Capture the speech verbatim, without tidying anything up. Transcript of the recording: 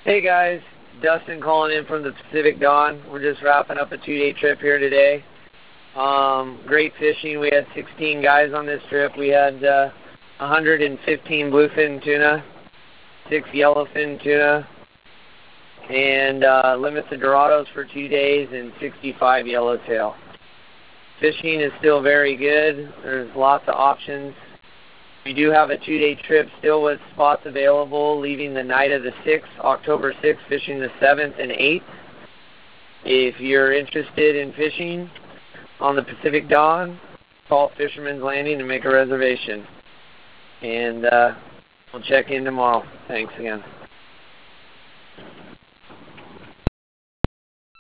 Hey guys, Dustin calling in from the Pacific Dawn. We're just wrapping up a two-day trip here today. Um, great fishing. We had sixteen guys on this trip. We had uh, one hundred fifteen bluefin tuna, six yellowfin tuna, and uh, limits of Dorados for two days and sixty-five yellowtail. Fishing is still very good. There's lots of options. We do have a two-day trip still with spots available, leaving the night of the sixth, October sixth, fishing the seventh and eighth. If you're interested in fishing on the Pacific Dawn, call Fisherman's Landing and make a reservation. And uh, we'll check in tomorrow. Thanks again.